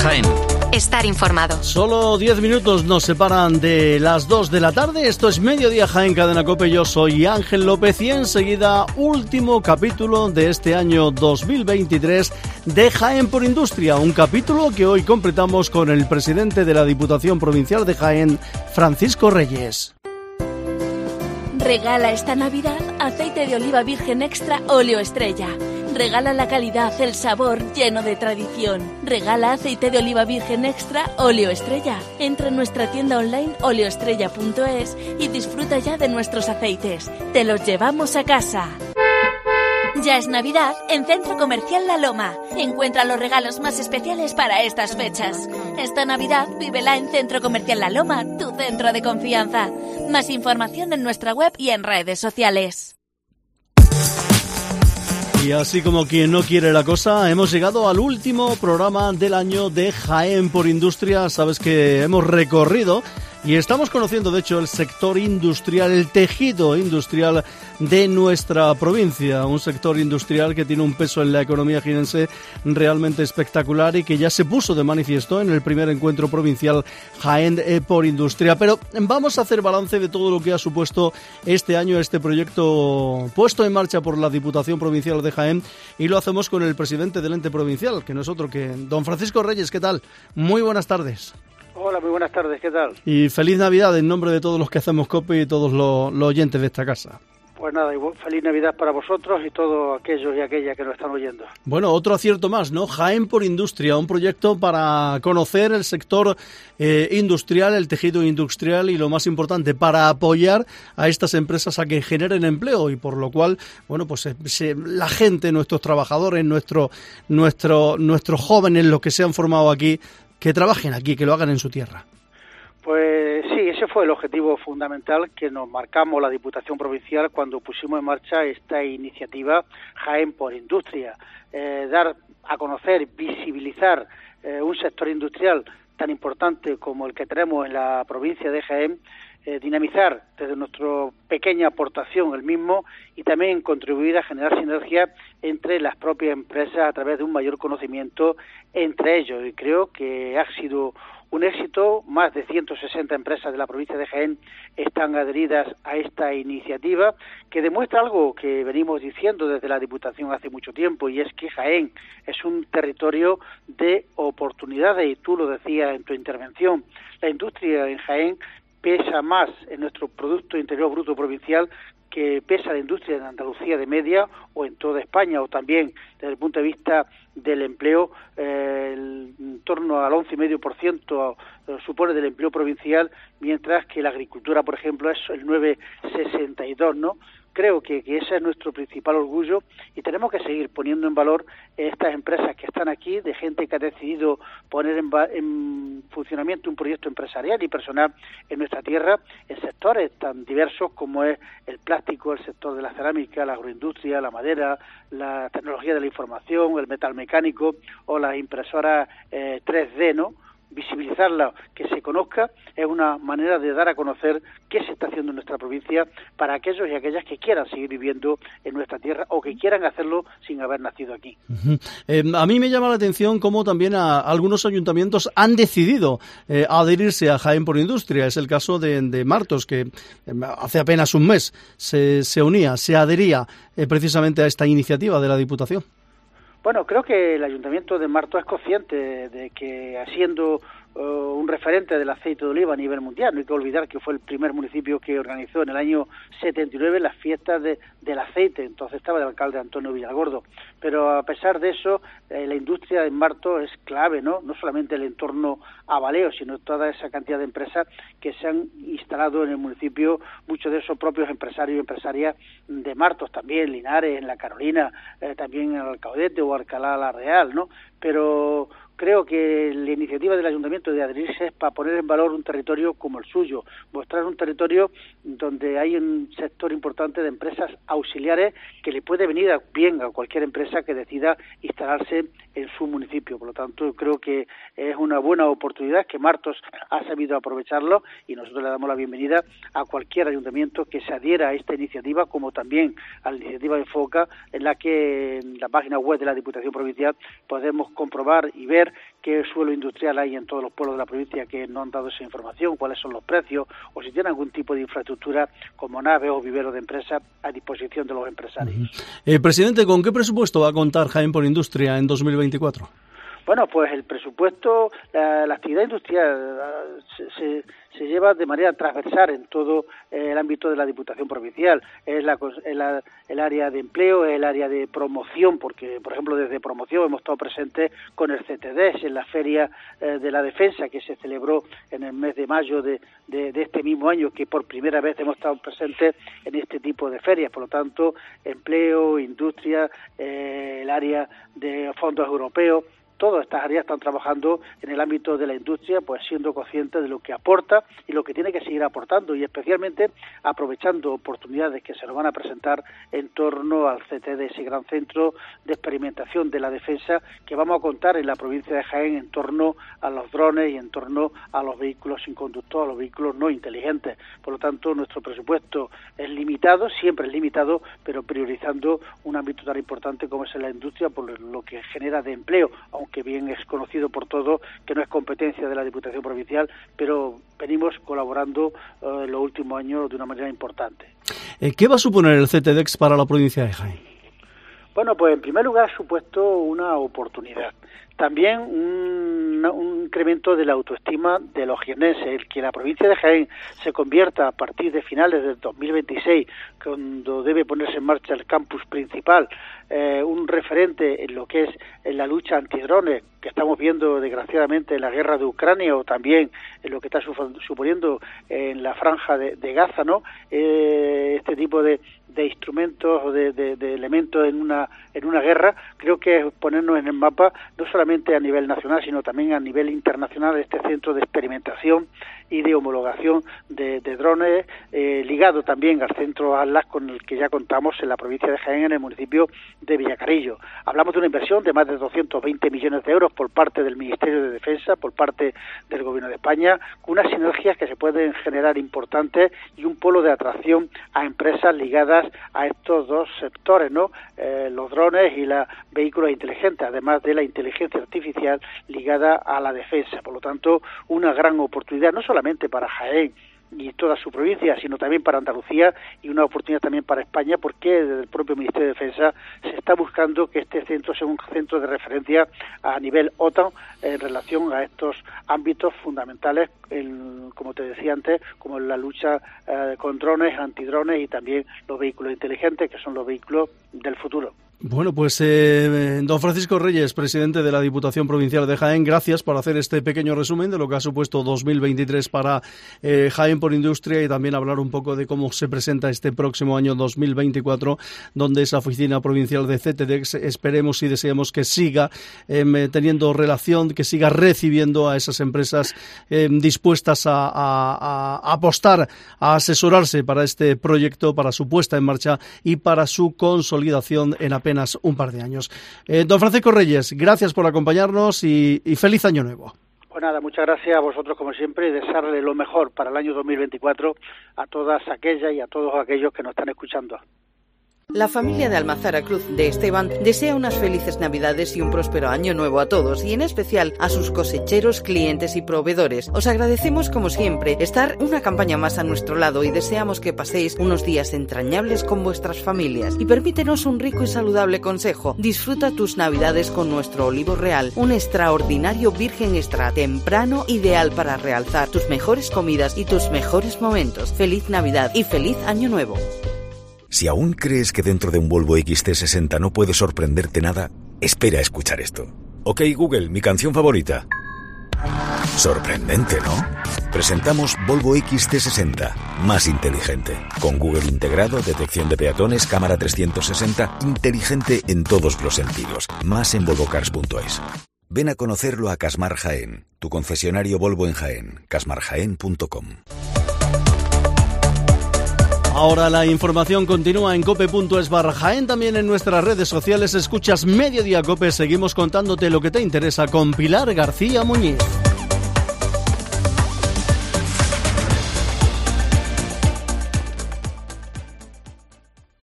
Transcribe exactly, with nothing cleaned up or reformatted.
Jaén. Estar informado. Solo diez minutos nos separan de las dos de la tarde. Esto es Mediodía Jaén, Cadena COPE. Yo soy Ángel López y enseguida último capítulo de este año dos mil veintitrés de Jaén por Industria. Un capítulo que hoy completamos con el presidente de la Diputación Provincial de Jaén, Francisco Reyes. Regala esta Navidad aceite de oliva virgen extra óleo estrella. Regala la calidad, el sabor lleno de tradición. Regala aceite de oliva virgen extra óleo estrella. Entra en nuestra tienda online oleoestrella punto es y disfruta ya de nuestros aceites. Te los llevamos a casa. Ya es Navidad en Centro Comercial La Loma. Encuentra los regalos más especiales para estas fechas. Esta Navidad vívela en Centro Comercial La Loma, tu centro de confianza. Más información en nuestra web y en redes sociales. Y así como quien no quiere la cosa, hemos llegado al último programa del año de Jaén por Industria. Sabes que hemos recorrido y estamos conociendo, de hecho, el sector industrial, el tejido industrial de nuestra provincia. Un sector industrial que tiene un peso en la economía jienense realmente espectacular y que ya se puso de manifiesto en el primer encuentro provincial Jaén por Industria. Pero vamos a hacer balance de todo lo que ha supuesto este año este proyecto puesto en marcha por la Diputación Provincial de Jaén, y lo hacemos con el presidente del ente provincial, que no es otro que don Francisco Reyes. ¿Qué tal? Muy buenas tardes. Hola, muy buenas tardes, ¿qué tal? Y feliz Navidad en nombre de todos los que hacemos COPE y todos los, los oyentes de esta casa. Pues nada, igual, feliz Navidad para vosotros y todos aquellos y aquellas que nos están oyendo. Bueno, otro acierto más, ¿no? Jaén por Industria, un proyecto para conocer el sector eh, industrial, el tejido industrial y, lo más importante, para apoyar a estas empresas a que generen empleo, y por lo cual, bueno, pues eh, se, la gente, nuestros trabajadores, nuestro, nuestro, nuestros jóvenes, los que se han formado aquí, que trabajen aquí, que lo hagan en su tierra. Pues sí, ese fue el objetivo fundamental que nos marcamos la Diputación Provincial cuando pusimos en marcha esta iniciativa Jaén por Industria. Eh, dar a conocer, visibilizar eh, un sector industrial tan importante como el que tenemos en la provincia de Jaén, eh, dinamizar desde nuestra pequeña aportación el mismo y también contribuir a generar sinergia entre las propias empresas a través de un mayor conocimiento entre ellos. Y creo que ha sido un éxito. Más de ciento sesenta empresas de la provincia de Jaén están adheridas a esta iniciativa, que demuestra algo que venimos diciendo desde la Diputación hace mucho tiempo, y es que Jaén es un territorio de oportunidades, y tú lo decías en tu intervención. La industria en Jaén pesa más en nuestro Producto Interior Bruto provincial que pesa la industria en Andalucía de media o en toda España, o también desde el punto de vista del empleo, eh, el, en torno al once coma cinco por ciento eh, supone del empleo provincial, mientras que la agricultura, por ejemplo, es el nueve coma sesenta y dos, ¿no? Creo que, que ese es nuestro principal orgullo, y tenemos que seguir poniendo en valor estas empresas que están aquí, de gente que ha decidido poner en, en funcionamiento un proyecto empresarial y personal en nuestra tierra, en sectores tan diversos como es el plástico, el sector de la cerámica, la agroindustria, la madera, la tecnología de la información, el metal mecánico o las impresoras eh, tres D, ¿no? Visibilizarla, que se conozca, es una manera de dar a conocer qué se está haciendo en nuestra provincia para aquellos y aquellas que quieran seguir viviendo en nuestra tierra o que quieran hacerlo sin haber nacido aquí. Uh-huh. Eh, a mí me llama la atención cómo también a, algunos ayuntamientos han decidido eh, adherirse a Jaén por Industria. Es el caso de, de Martos, que eh, hace apenas un mes se, se unía, se adhería eh, precisamente a esta iniciativa de la Diputación. Bueno, creo que el Ayuntamiento de Martos es consciente de que, siendo uh, un referente del aceite de oliva a nivel mundial, no hay que olvidar que fue el primer municipio que organizó en el año setenta y nueve las fiestas de, del aceite. Entonces estaba el alcalde Antonio Villalgordo. Pero a pesar de eso, eh, la industria en Martos es clave, ¿no? No solamente el entorno avaleo, sino toda esa cantidad de empresas que se han instalado en el municipio, muchos de esos propios empresarios y empresarias de Martos, también Linares, en la Carolina, eh, también en Alcaudete o Alcalá la Real, ¿no? Pero creo que la iniciativa del Ayuntamiento de adherirse es para poner en valor un territorio como el suyo, mostrar un territorio donde hay un sector importante de empresas auxiliares que le puede venir bien a cualquier empresa que decida instalarse en su municipio. Por lo tanto, creo que es una buena oportunidad que Martos ha sabido aprovecharlo y nosotros le damos la bienvenida a cualquier ayuntamiento que se adhiera a esta iniciativa, como también a la iniciativa Enfoca, en la que en la página web de la Diputación Provincial podemos comprobar y ver qué suelo industrial hay en todos los pueblos de la provincia que no han dado esa información, cuáles son los precios o si tienen algún tipo de infraestructura como naves o viveros de empresas a disposición de los empresarios. Uh-huh. Eh, presidente, ¿con qué presupuesto va a contar Jaén por Industria en dos mil veinticuatro? Bueno, pues el presupuesto, la, la actividad industrial se, se, se lleva de manera transversal en todo eh, el ámbito de la Diputación Provincial. Es, la, es la, el área de empleo, es el área de promoción, porque, por ejemplo, desde promoción hemos estado presentes con el C T D E S en la Feria eh, de la Defensa que se celebró en el mes de mayo de, de, de este mismo año, que por primera vez hemos estado presentes en este tipo de ferias. Por lo tanto, empleo, industria, eh, el área de fondos europeos, todas estas áreas están trabajando en el ámbito de la industria, pues siendo conscientes de lo que aporta y lo que tiene que seguir aportando, y especialmente aprovechando oportunidades que se nos van a presentar en torno al C T D, ese gran centro de experimentación de la defensa que vamos a contar en la provincia de Jaén en torno a los drones y en torno a los vehículos sin conductor, a los vehículos no inteligentes. Por lo tanto, nuestro presupuesto es limitado, siempre es limitado, pero priorizando un ámbito tan importante como es la industria por lo que genera de empleo, aunque bien es conocido por todos que no es competencia de la Diputación Provincial, pero venimos colaborando eh, en los últimos años de una manera importante. ¿Qué va a suponer el C T D E X para la provincia de Jaén? Bueno, pues en primer lugar ha supuesto una oportunidad. También un, un incremento de la autoestima de los jiennenses, el que la provincia de Jaén se convierta a partir de finales del dos mil veintiséis, cuando debe ponerse en marcha el campus principal, eh, un referente en lo que es en la lucha antidrones, que estamos viendo desgraciadamente en la guerra de Ucrania o también en lo que está suponiendo en la franja de, de Gaza, ¿no? Eh, este tipo de, de instrumentos o de, de, de elementos en una en una guerra, creo que es ponernos en el mapa no solamente a nivel nacional, sino también a nivel internacional, este centro de experimentación y de homologación de, de drones, eh, ligado también al centro Atlas con el que ya contamos en la provincia de Jaén, en el municipio de Villacarillo. Hablamos de una inversión de más de doscientos veinte millones de euros por parte del Ministerio de Defensa, por parte del Gobierno de España, con unas sinergias que se pueden generar importantes y un polo de atracción a empresas ligadas a estos dos sectores, ¿no? Eh, los drones y los vehículos inteligentes, además de la inteligencia artificial ligada a la defensa. Por lo tanto, una gran oportunidad, no solamente para Jaén y toda su provincia, sino también para Andalucía y una oportunidad también para España, porque desde el propio Ministerio de Defensa se está buscando que este centro sea un centro de referencia a nivel OTAN en relación a estos ámbitos fundamentales, en, como te decía antes, como la lucha eh, con drones, antidrones y también los vehículos inteligentes, que son los vehículos del futuro. Bueno, pues eh, don Francisco Reyes, presidente de la Diputación Provincial de Jaén, gracias por hacer este pequeño resumen de lo que ha supuesto dos mil veintitrés para eh, Jaén por Industria y también hablar un poco de cómo se presenta este próximo año dos mil veinticuatro, donde esa oficina provincial de C T D E X esperemos y deseamos que siga eh, teniendo relación, que siga recibiendo a esas empresas eh, dispuestas a, a, a apostar, a asesorarse para este proyecto, para su puesta en marcha y para su consolidación en apenas un par de años. Eh, don Francisco Reyes, gracias por acompañarnos y, y feliz año nuevo. Pues nada, muchas gracias a vosotros como siempre y desearle lo mejor para el año dos mil veinticuatro a todas aquellas y a todos aquellos que nos están escuchando. La familia de Almazara Cruz de Esteban desea unas felices Navidades y un próspero año nuevo a todos y en especial a sus cosecheros, clientes y proveedores. Os agradecemos como siempre estar una campaña más a nuestro lado y deseamos que paséis unos días entrañables con vuestras familias. Y permítenos un rico y saludable consejo. Disfruta tus Navidades con nuestro olivo real, un extraordinario virgen extra temprano ideal para realzar tus mejores comidas y tus mejores momentos. Feliz Navidad y feliz año nuevo. Si aún crees que dentro de un Volvo X C sesenta no puede sorprenderte nada, espera a escuchar esto. Ok, Google, mi canción favorita. Sorprendente, ¿no? Presentamos Volvo X C sesenta, más inteligente. Con Google integrado, detección de peatones, cámara trescientos sesenta, inteligente en todos los sentidos. Más en volvo cars punto es. Ven a conocerlo a Casmar Jaén, tu concesionario Volvo en Jaén, casmar jaén punto com. Ahora la información continúa en cope punto es barra Jaén, también en nuestras redes sociales. Escuchas Mediodía Cope, seguimos contándote lo que te interesa con Pilar García Muñiz.